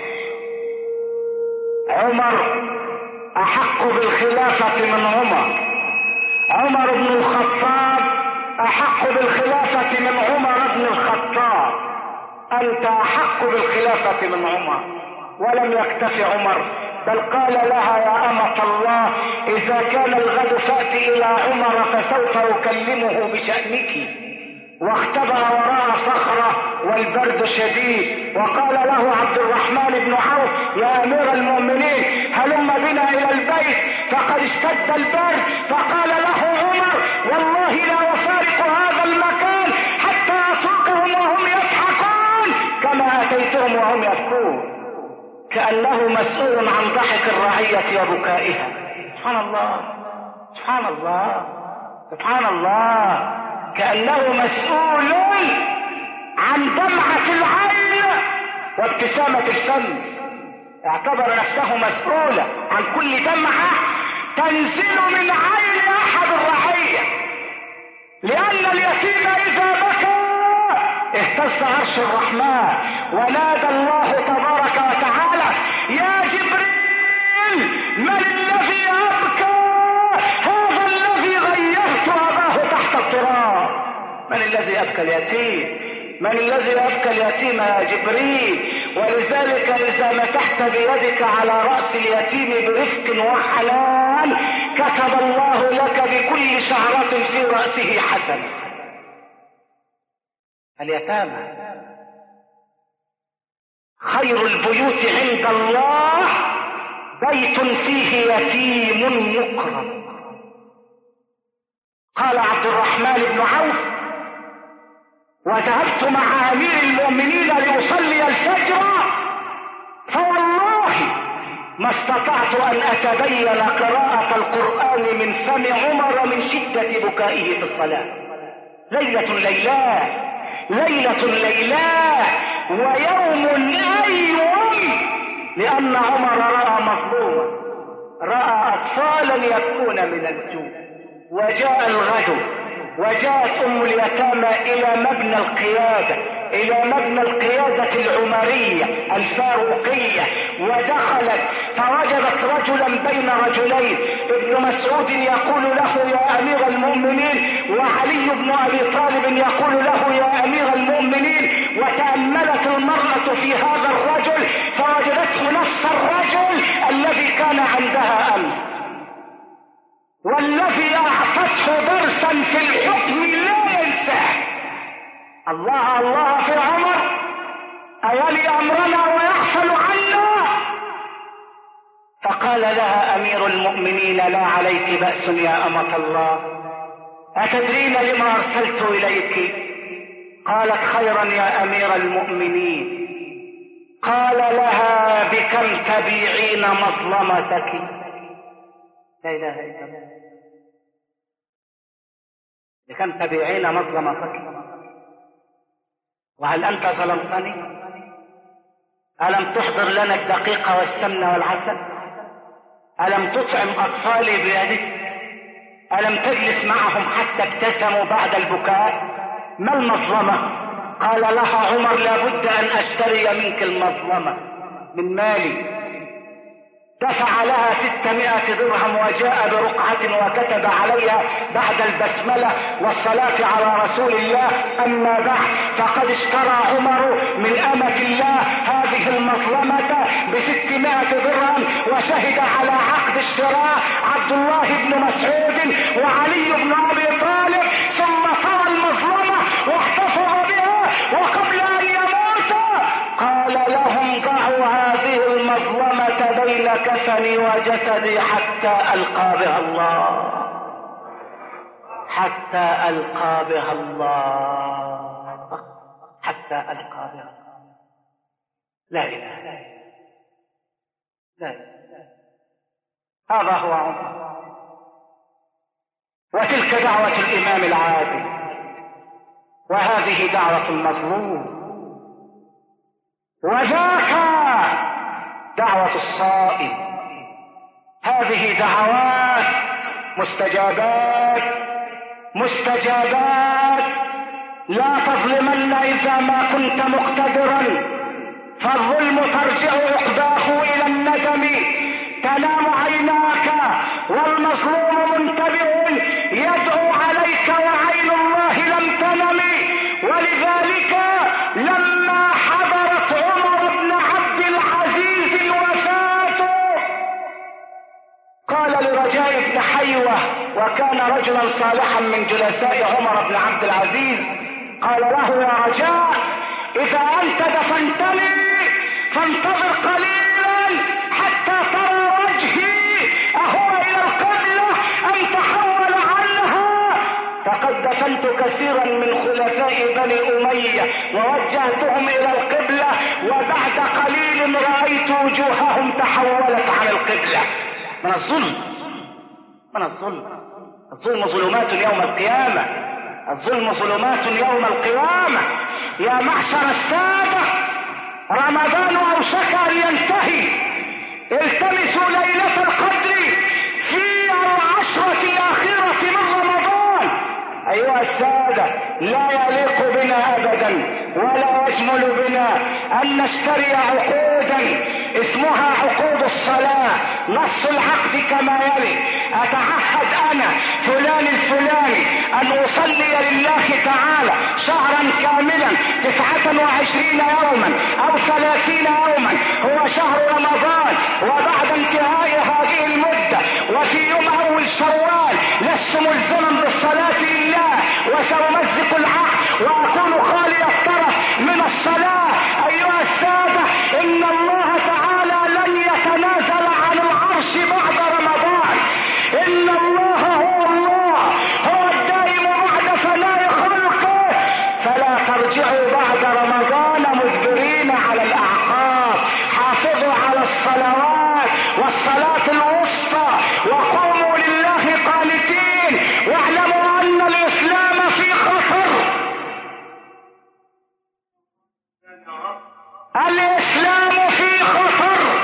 عمر أحق بالخلافة من عمر، عمر بن الخطاب أحق بالخلافة من عمر بن الخطاب. أنت أحق بالخلافة من عمر. ولم يكتف عمر بل قال لها يا أمة الله إذا كان الغد فأتي إلى عمر فسوف أكلمه بشأنك. واختبأ وراء صخرة والبرد شديد وقال له عبد الرحمن بن عوف يا أمير المؤمنين هلم بنا إلى البيت فقد اشتد البرد. فقال له عمر والله لا أفارق هذا المكان حتى أسوقهم وهم يضحكون كما أتيتهم وهم يبكون. كأنه مسؤول عن ضحك الرعية وبكائها. سبحان الله سبحان الله سبحان الله. كأنه مسؤول عن دمعة العين وابتسامة الفم. اعتبر نفسه مسؤولا عن كل دمعة تنزل من عين أحد الرعية، لأن اليتيم إذا بكى اهتز عرش الرحمن ونادى الله تبارك وتعالى يا جبريل من الذي أبكى؟ هذا الذي غيرت أباه تحت التراب. من الذي أبكى اليتيم؟ من الذي أبكى اليتيم يا جبريل؟ ولذلك إذا مسحت بيدك على رأس اليتيم برفق وحنان كتب الله لك بكل شعرة في رأسه حسنة. اليتامى خير البيوت عند الله بيت فيه يتيم مكرم. قال عبد الرحمن بن عوف وذهبت مع أمير المؤمنين لأصلي الفجر فوالله ما استطعت أن أتبين قراءة القرآن من فم عمر من شدة بكائه في الصلاة. ليلة ليلة ليلة ليلة ويوم أيوم، لأن عمر رأى مظلوما، رأى أطفالا يبكون من الجوع. وجاء الغد وجاءت أم اليتامى إلى مبنى القيادة إلى مبنى القيادة العمرية الفاروقية ودخلت فوجدت رجلا بين رجلين، ابن مسعود يقول له يا أمير المؤمنين وعلي بن أبي طالب يقول له يا أمير المؤمنين. وتأملت المرأة في هذا الرجل فوجدته نفس الرجل الذي كان عندها أمس. والذي أعطته درسا في الحكم لا ينساه. الله الله في عمر أيلي أمرنا ويحصل عنا؟ فقال لها أمير المؤمنين: لا عليك بأس يا أمة الله، أتدرين لما أرسلت إليك؟ قالت: خيرا يا أمير المؤمنين. قال لها: بكم تبيعين مظلمتك؟ لا إله إلا الله. بكم تبيعين مظلمتك؟ وهل أنت ظلمتني؟ ألم تحضر لنا الدقيق والسمن والعسل؟ ألم تطعم أطفالي بيدك؟ ألم تجلس معهم حتى ابتسموا بعد البكاء؟ ما المظلمة؟ قال لها عمر: لابد أن أشتري منك المظلمة من مالي. دفع لها ستمائة درهم وجاء برقعة وكتب عليها بعد البسملة والصلاة على رسول الله: أما بعد، فقد اشترى عمر من أمة الله هذه المظلمة بستمائة درهم، وشهد على عقد الشراء عبد الله بن مسعود وعلي بن أبي طالب، ثم طوى المظلمة واحتفظ بها، وقبل أن يموت قال لهم: ضعوا هذه المظلمة بين كفني وجسدي حتى ألقى بها الله، حتى ألقى بها الله، حتى ألقى بها الله. لا إله إلا الله، لا إله. هذا هو عمر، وتلك دعوة الإمام العادل، وهذه دعوة المظلوم، وذاك دعوة الصائم. هذه دعوات مستجابات مستجابات. لا تظلمن إذا ما كنت مقتدرا، فالظلم ترجع عقباه إلى الندم. تنام عيناك والمظلوم منتبه يدعو عليك وعين الله لم تنم. ولذلك لما حضرت عمر بن عبد العزيز الوفاة قال لرجاء بن حيوة، وكان رجلا صالحا من جلساء عمر بن عبد العزيز، قال له: يا رجاء، إذا أنت دفنتني فانتظر قليلا حتى ترى وجهي أهو إلى القبلة أم تحول عنها، فقد دفنت كثيرا من خلفاء بني أمية ووجهتهم إلى القبلة، وبعد قليل رأيت وجوههم تحولت عن القبلة. من الظلم، من الظلم. الظلم ظلمات يوم القيامة، الظلم ظلمات يوم القيامة. يا معشر السادة، رمضان أوشك أن ينتهي، التمسوا ليلة القدر في العشرة الأخيرة من رمضان. أيها السادة، لا يليق بنا أبدا ولا يجمل بنا أن نشتري عقودا اسمها عقود الصلاة. نص العقد كما يلي: أتعهد أنا فلان الفلاني أن أصلي لله تعالى شهرا كاملا تسعة وعشرين يوما أو ثلاثين يوما، هو شهر رمضان، وبعد انتهاء هذه المدة وفي يوم أول شوال لست ملزما بالصلاة لله، وسأمزق العقد وأكون خالي الطرف من الصلاة. أيها السادة، إن الله تعالى لن يتنازل عن العرش بعد رمضان. إن الله هو الله، هو الدائم بعد فناء خلقه، فلا ترجعوا بعد رمضان مدبرين على الأعقاب. حافظوا على الصلوات والصلاة الوسطى، وقوموا لله قانتين، واعلموا أن الإسلام في خطر. الإسلام في خطر.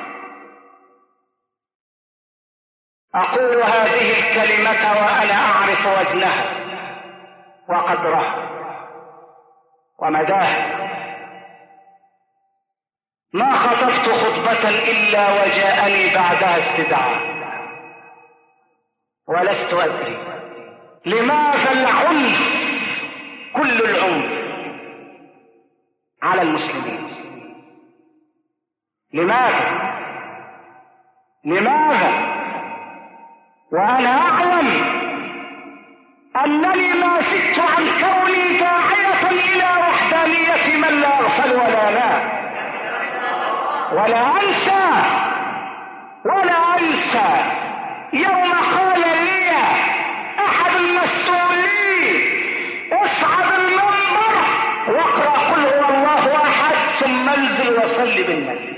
أقول هذه الكلمة وأنا أعرف وزنها وقدرها ومداها. ما خطبت خطبة إلا وجاءني بعدها استدعاء، ولست أدري لماذا العنف، كل العنف على المسلمين. لماذا؟ لماذا؟ وأنا أعلم أنني ما زدت عن كوني داعية إلى وحدانية من لا يغفل ولا لا، ولا أنسى ولا أنسى يوم قال لي أحد المسؤولين اصعد المنبر واقرأ قل هو الله أحد ثم انزل وصل بالنبي.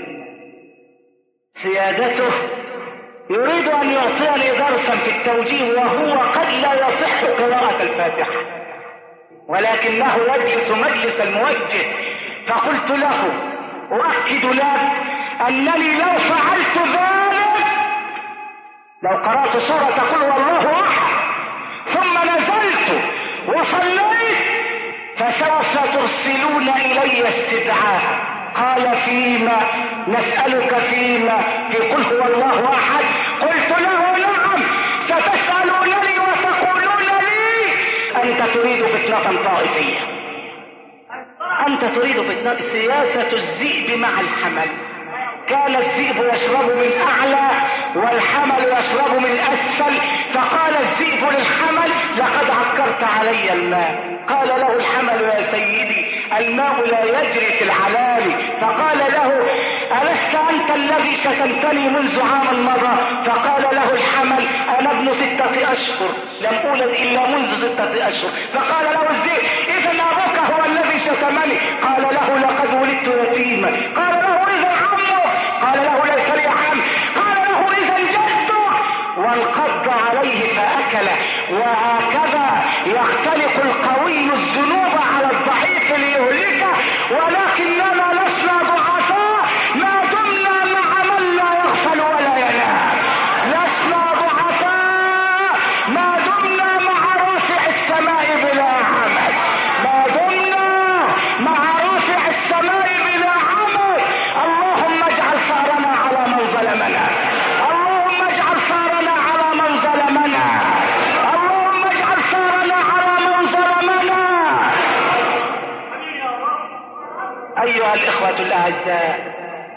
سيادته يريد أن يعطيني درسا في التوجيه وهو قد لا يصح قراءة الفاتحة، ولكنه يجلس مجلس الموجه، فقلت له أؤكد لك أنني لو فعلت ذلك، لو قرأت سورة قل هو الله أحد ثم نزلت وصليت فسوف ترسلون إلي استدعاء. قال فيما؟ نسألك فيما؟ في قل هو الله أحد. قلت له نعم، ستسألونني وتقولون لي أنت تريد فتنة طائفية، أنت تريد فتنة. سياسة الذئب مع الحمل، كان الذئب يشرب من أعلى والحمل يشرب من أسفل، فقال الذئب للحمل لقد عكرت علي الماء. قال له الحمل يا سيدي الماء لا يجري في العلالي. فقال له ألست أنت الذي شتمتني منذ عام مضى؟ فقال له الحمل أنا ابن ستة أشهر لم أولد إلا منذ ستة أشهر. فقال له الذئب إذا أبوك هو الذي شتمني. قال له لقد ولدت يتيما. قال له إذا عمه. قال له ليس لي عم. قال له إذا جده. وانقض عليه فأكله. وهكذا يختلق القوي الذنوب على الضعيف ليهلكه، ولكننا لسنا ضعفاء ما دمنا مع من لا يغفل ولا ينام. لسنا ضعفاء ما دمنا مع رافع السماء بلا عمل، ما دمنا مع رافع السماء بلا عمل. اللهم اجعل ثارنا على من ظلمنا، اللهم اجعل ثارنا على من ظلمنا، اللهم اجعل ثارنا على من ظلمنا. أيها الإخوة الأعزاء،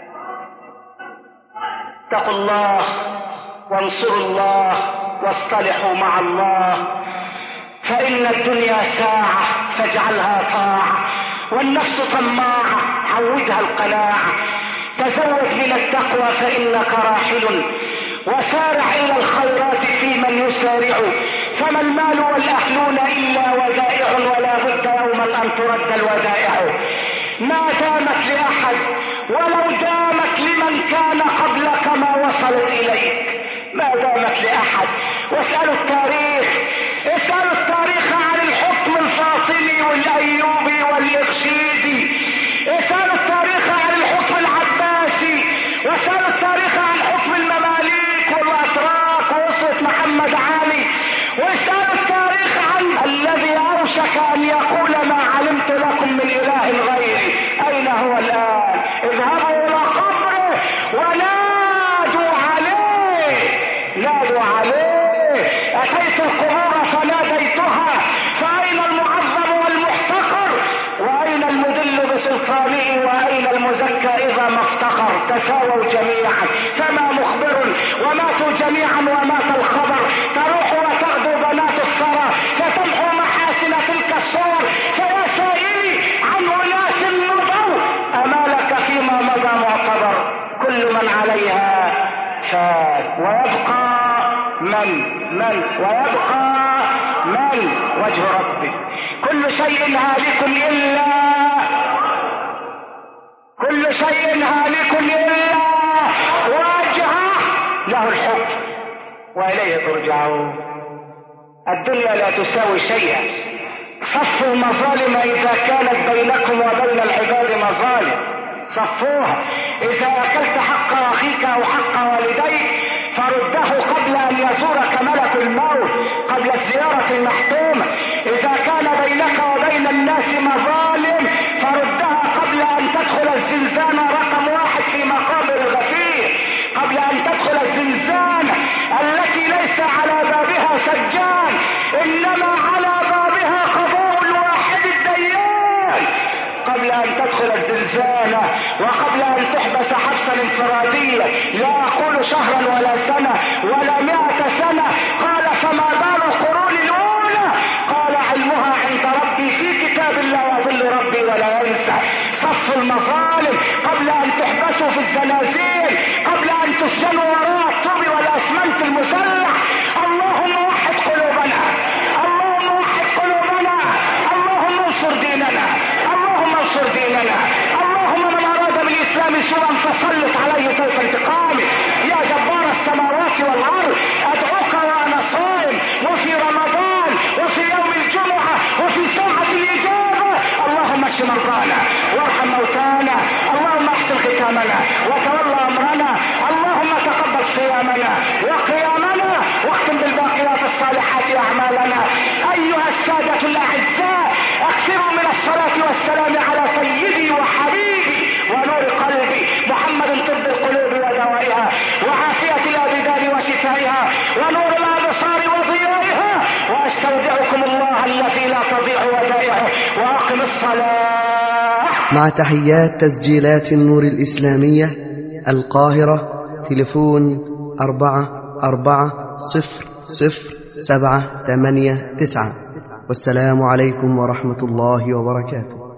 اتقوا الله وانصروا الله واصطلحوا مع الله، فإن الدنيا ساعة فاجعلها طاعة، والنفس طماعة عودها القناعة. تزود من التقوى فإنك راحل، وسارع إلى الخيرات في من يسارع، فما المال والأهلون إلا ودائع، ولا بد يوما أن ترد الودائع. ما دامت لأحد ولو دامت لمن كان قبلك ما وصلت إليك، ما دامت لأحد. واسألوا التاريخ، اسألوا التاريخ عن الحكم الفاطمي والأيوبي والإرشيدي، اسألوا التاريخ عن الحكم العباسي، واسألوا التاريخ عن حكم المماليك والأتراك وأسرة محمد علي، واسألوا التاريخ عن الذي أوشك أن يقول ما علمت لكم من إله غيري. أين هو الآن؟ اذهبوا إلى قبره ونادوا عليه، نادوا عليه. أتيت القبور فناديتها، فأين المعظم والمحتقر؟ وأين المدل بسلطانه؟ وأين المزكى إذا ما افتقر؟ تساووا جميعا، فما مخبر وماتوا جميعا ومات الخبر. تروح وتغدو بنات الثرى فتمحو محاسن تلك الصور. فيا سائلي عن أناس مضوا، أمالك فيما مضى معتبر. كل من عليها فات، ويبقى من من ويبقى من وجه ربك. كل شيء هالك إلا كل شيء هالك إلا وجهه، له الحكم وإليه ترجعون. الدنيا لا تساوي شيئا. صفوا المظالم إذا كانت بينكم وبين العباد مظالم، صفوها. إذا أكلت حق أخيك أو حق والديك فرده قبل أن يزورك ملك الموت، قبل الزيارة المحتومة. إذا كان بينك وبين الناس مظالم فردها قبل أن تدخل الزنزانة رقم واحد في مقابر الغفير، قبل أن تدخل الزنزانة التي ليس على بابها سجان، إنما على بابها قضاء الواحد الديان. قبل أن تدخل الزنزانة وقبل قبل ان تحبس حبسا انفراديا، لا اقول شهرا ولا سنة ولا مئة سنة. قال فما بال القرون الاولى؟ قال علمها عند ربي في كتاب لا يضل ربي ولا ينسى. صف المظالم قبل ان تحبسوا في الزنازين، قبل ان تسجنوا وراء الطوب والاسمنت المسلح. اللهم وحد قلوبنا، اللهم وحد قلوبنا، اللهم انصر ديننا، اللهم انصر ديننا. اللهم من اراد بالاسلام سوءا فسلط عليه سيف انتقامه. يا جبار السماوات والارض ادعوك وانا صائم وفي رمضان وفي يوم الجمعة وفي ساعة الاجابة. اللهم اشف مرضانا وارحم موتانا، اللهم احسن ختامنا وتولى امرنا، اللهم تقبل صيامنا وقيامنا واختم بالباقيات الصالحات اعمالنا. ايها السادة الاعزاء، اكثروا من الصلاة والسلام على سيدي وحبيبي ونور قلبي محمد، طب القلوب ودوائها وعافية الابدان وشفائها ونور الابصار وضيائها. واستودعكم الله الذي لا تضيع ودائعه، واقم الصلاة. مع تحيات تسجيلات النور الإسلامية القاهرة، تليفون أربعة أربعة صفر صفر سبعة ثمانية تسعة. والسلام عليكم ورحمة الله وبركاته.